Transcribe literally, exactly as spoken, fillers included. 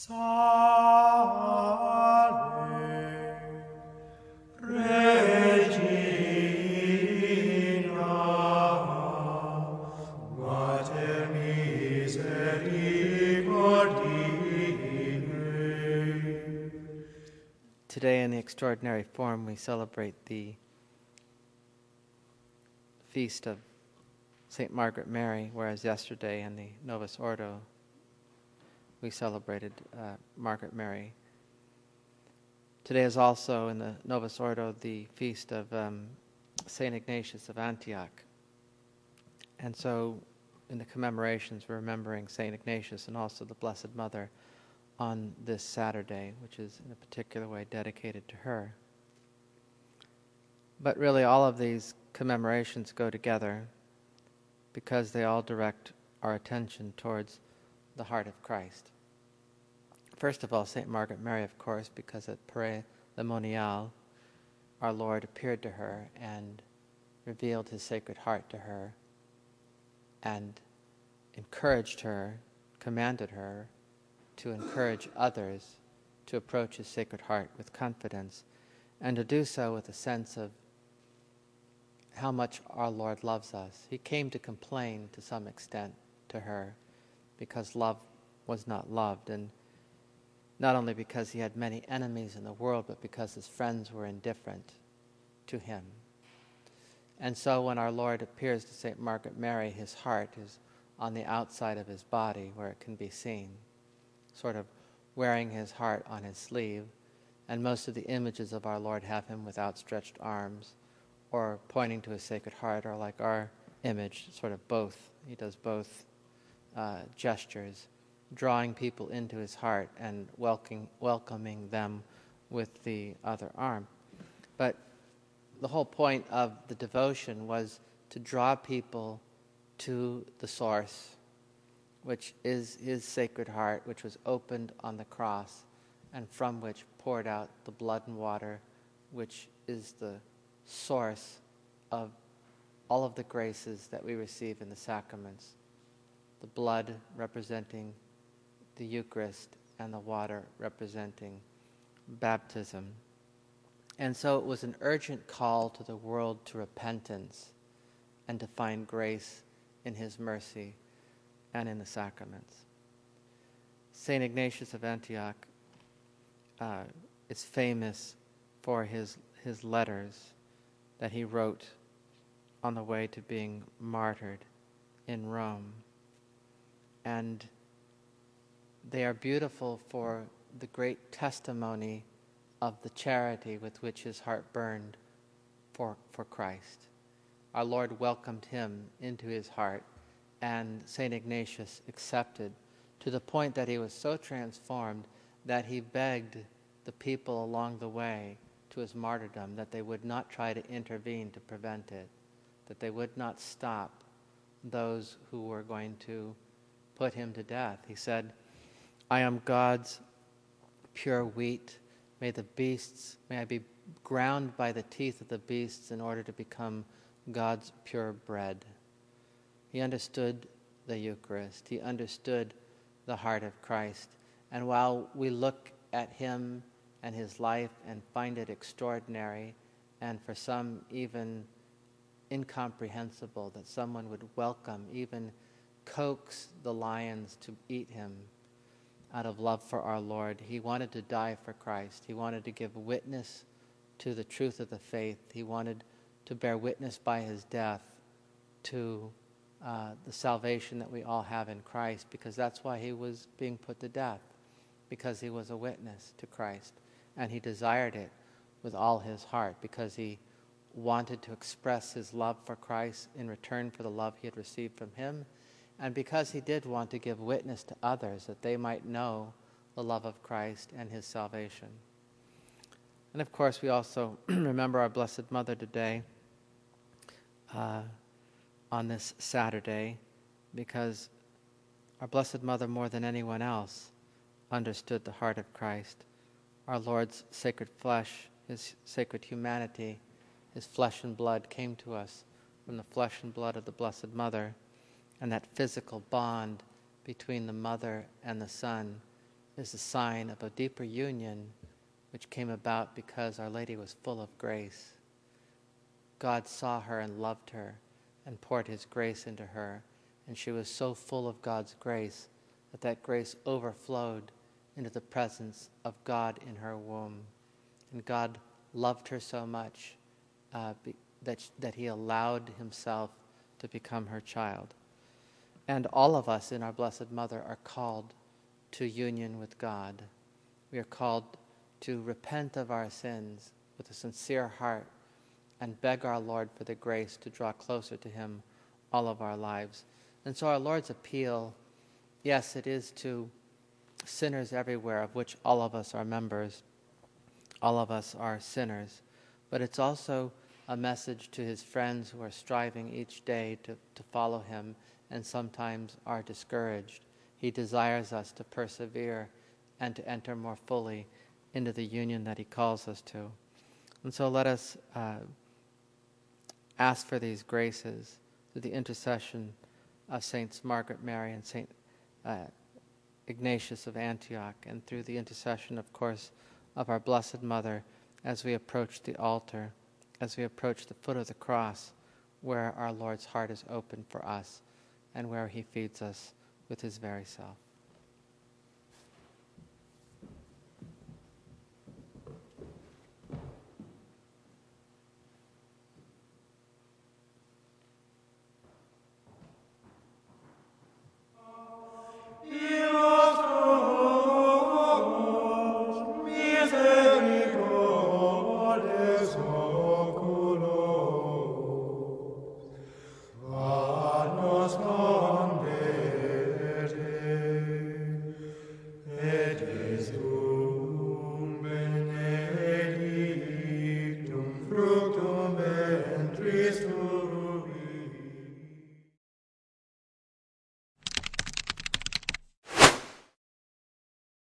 Today, in the extraordinary form, we celebrate the feast of Saint Margaret Mary, whereas yesterday in the Novus Ordo we celebrated uh, Margaret Mary. Today is also in the Novus Ordo the feast of um, Saint Ignatius of Antioch. And so in the commemorations we're remembering Saint Ignatius and also the Blessed Mother on this Saturday, which is in a particular way dedicated to her. But really all of these commemorations go together because they all direct our attention towards the heart of Christ. First of all, Saint Margaret Mary, of course, because at Père Le Monial, our Lord appeared to her and revealed his Sacred Heart to her and encouraged her, commanded her to encourage others to approach his Sacred Heart with confidence and to do so with a sense of how much our Lord loves us. He came to complain to some extent to her because love was not loved, and not only because he had many enemies in the world, but because his friends were indifferent to him. And so when our Lord appears to Saint Margaret Mary, his heart is on the outside of his body where it can be seen, sort of wearing his heart on his sleeve, and most of the images of our Lord have him with outstretched arms or pointing to his Sacred Heart, or like our image, sort of both. He does both uh, gestures, drawing people into his heart and welcoming, welcoming them with the other arm. But the whole point of the devotion was to draw people to the source, which is his Sacred Heart, which was opened on the cross and from which poured out the blood and water, which is the source of all of the graces that we receive in the sacraments. The blood representing the Eucharist and the water representing baptism. And so it was an urgent call to the world to repentance and to find grace in his mercy and in the sacraments. Saint Ignatius of Antioch uh, is famous for his, his letters that he wrote on the way to being martyred in Rome. And they are beautiful for the great testimony of the charity with which his heart burned for, for Christ. Our Lord welcomed him into his heart, and Saint Ignatius accepted, to the point that he was so transformed that he begged the people along the way to his martyrdom that they would not try to intervene to prevent it, that they would not stop those who were going to put him to death. He said, "I am God's pure wheat. May the beasts, may I be ground by the teeth of the beasts in order to become God's pure bread." He understood the Eucharist. He understood the heart of Christ. And while we look at him and his life and find it extraordinary, and for some even incomprehensible that someone would welcome, even coax the lions to eat him out of love for our Lord, he wanted to die for Christ. He wanted to give witness to the truth of the faith. He wanted to bear witness by his death to uh, the salvation that we all have in Christ, because that's why he was being put to death, because he was a witness to Christ. And he desired it with all his heart, because he wanted to express his love for Christ in return for the love he had received from him, and because he did want to give witness to others that they might know the love of Christ and his salvation. And of course, we also remember our Blessed Mother today uh, on this Saturday, because our Blessed Mother, more than anyone else, understood the heart of Christ. Our Lord's sacred flesh, his sacred humanity, his flesh and blood came to us from the flesh and blood of the Blessed Mother, and that physical bond between the mother and the son is a sign of a deeper union which came about because Our Lady was full of grace. God saw her and loved her and poured his grace into her, and she was so full of God's grace that that grace overflowed into the presence of God in her womb. And God loved her so much uh, be, that, that he allowed himself to become her child. And all of us in our Blessed Mother are called to union with God. We are called to repent of our sins with a sincere heart and beg our Lord for the grace to draw closer to him all of our lives. And so our Lord's appeal, yes, it is to sinners everywhere, of which all of us are members. All of us are sinners. But it's also a message to his friends who are striving each day to, to follow him and sometimes are discouraged. He desires us to persevere and to enter more fully into the union that he calls us to. And so let us uh, ask for these graces through the intercession of Saints Margaret Mary and Saint uh, Ignatius of Antioch, and through the intercession, of course, of our Blessed Mother as we approach the altar, as we approach the foot of the cross, where our Lord's heart is open for us and where he feeds us with his very self. Fructum ventris tuum,